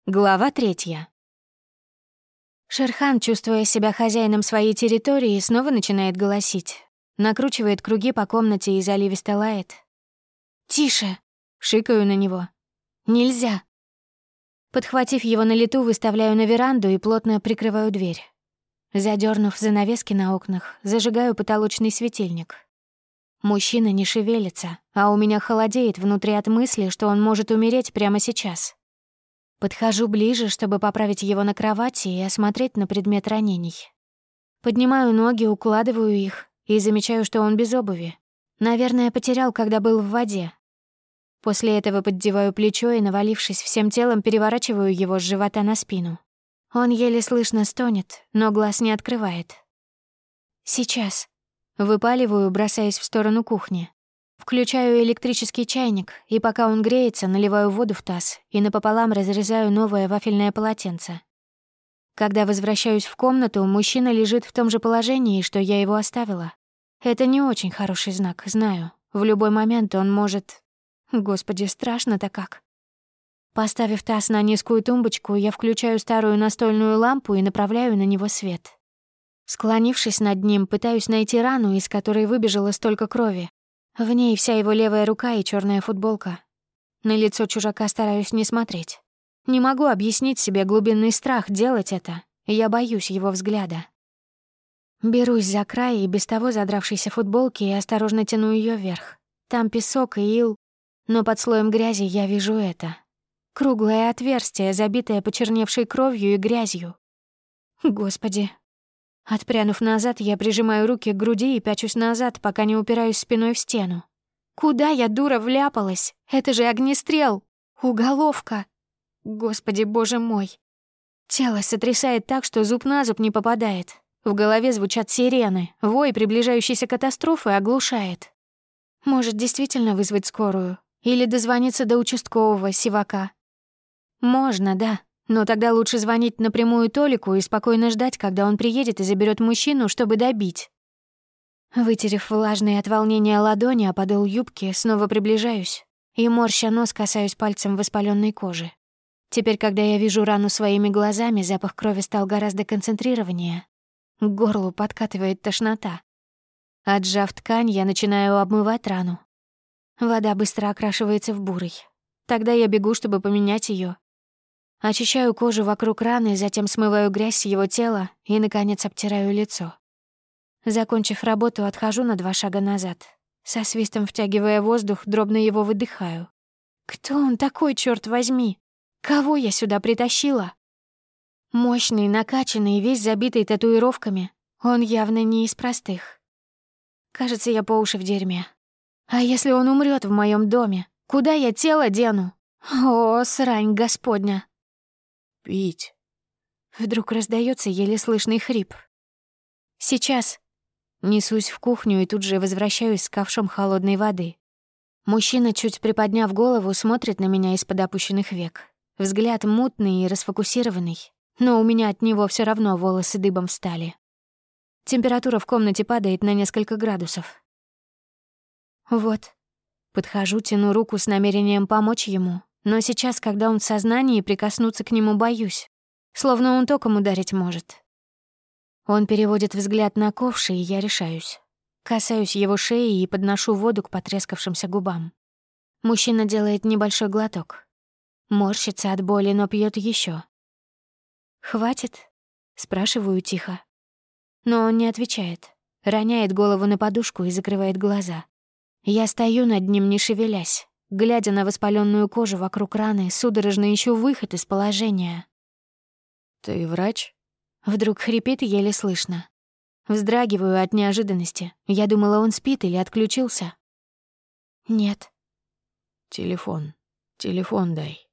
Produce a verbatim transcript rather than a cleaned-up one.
Глава третья. Шерхан, чувствуя себя хозяином своей территории, снова начинает голосить. Накручивает круги по комнате и заливисто лает. «Тише!» — шикаю на него. «Нельзя!» Подхватив его на лету, выставляю на веранду и плотно прикрываю дверь. Задернув занавески на окнах, зажигаю потолочный светильник. Мужчина не шевелится, а у меня холодеет внутри от мысли, что он может умереть прямо сейчас. Подхожу ближе, чтобы поправить его на кровати и осмотреть на предмет ранений. Поднимаю ноги, укладываю их и замечаю, что он без обуви. Наверное, потерял, когда был в воде. После этого поддеваю плечо и, навалившись всем телом, переворачиваю его с живота на спину. Он еле слышно стонет, но глаз не открывает. «Сейчас». Выпаливаю, бросаясь в сторону кухни. Включаю электрический чайник, и пока он греется, наливаю воду в таз и напополам разрезаю новое вафельное полотенце. Когда возвращаюсь в комнату, мужчина лежит в том же положении, что я его оставила. Это не очень хороший знак, знаю. В любой момент он может... Господи, страшно-то как. Поставив таз на низкую тумбочку, я включаю старую настольную лампу и направляю на него свет. Склонившись над ним, пытаюсь найти рану, из которой выбежало столько крови. В ней вся его левая рука и черная футболка. На лицо чужака стараюсь не смотреть. Не могу объяснить себе глубинный страх делать это. Я боюсь его взгляда. Берусь за край и без того задравшейся футболки и осторожно тяну ее вверх. Там песок и ил, но под слоем грязи я вижу это. Круглое отверстие, забитое почерневшей кровью и грязью. Господи. Отпрянув назад, я прижимаю руки к груди и пячусь назад, пока не упираюсь спиной в стену. Куда я, дура, вляпалась? Это же огнестрел! Уголовка! Господи, боже мой! Тело сотрясает так, что зуб на зуб не попадает. В голове звучат сирены, вой приближающейся катастрофы оглушает. Может, действительно вызвать скорую? Или дозвониться до участкового Сивака? Можно, да. Но тогда лучше звонить напрямую Толику и спокойно ждать, когда он приедет и заберет мужчину, чтобы добить. Вытерев влажные от волнения ладони о подол юбки, снова приближаюсь и, морща нос, касаюсь пальцем воспаленной кожи. Теперь, когда я вижу рану своими глазами, запах крови стал гораздо концентрированнее. К горлу подкатывает тошнота. Отжав ткань, я начинаю обмывать рану. Вода быстро окрашивается в бурый. Тогда я бегу, чтобы поменять ее. Очищаю кожу вокруг раны, затем смываю грязь с его тела и, наконец, обтираю лицо. Закончив работу, отхожу на два шага назад. Со свистом втягивая воздух, дробно его выдыхаю. Кто он такой, черт возьми? Кого я сюда притащила? Мощный, накачанный, весь забитый татуировками. Он явно не из простых. Кажется, я по уши в дерьме. А если он умрет в моем доме? Куда я тело дену? О, срань господня! Пить. Вдруг раздается еле слышный хрип. Сейчас. Несусь в кухню и тут же возвращаюсь с ковшом холодной воды. Мужчина, чуть приподняв голову, смотрит на меня из-под опущенных век. Взгляд мутный и расфокусированный, но у меня от него все равно волосы дыбом встали. Температура в комнате падает на несколько градусов. Вот. Подхожу, тяну руку с намерением помочь ему. Но сейчас, когда он в сознании, прикоснуться к нему боюсь. Словно он током ударить может. Он переводит взгляд на ковш, и я решаюсь. Касаюсь его шеи и подношу воду к потрескавшимся губам. Мужчина делает небольшой глоток. Морщится от боли, но пьет еще. «Хватит?» — спрашиваю тихо. Но он не отвечает. Роняет голову на подушку и закрывает глаза. Я стою над ним, не шевелясь. Глядя на воспаленную кожу вокруг раны, судорожно ищу выход из положения. «Ты врач?» Вдруг хрипит еле слышно. Вздрагиваю от неожиданности. Я думала, он спит или отключился. Нет. «Телефон. Телефон дай».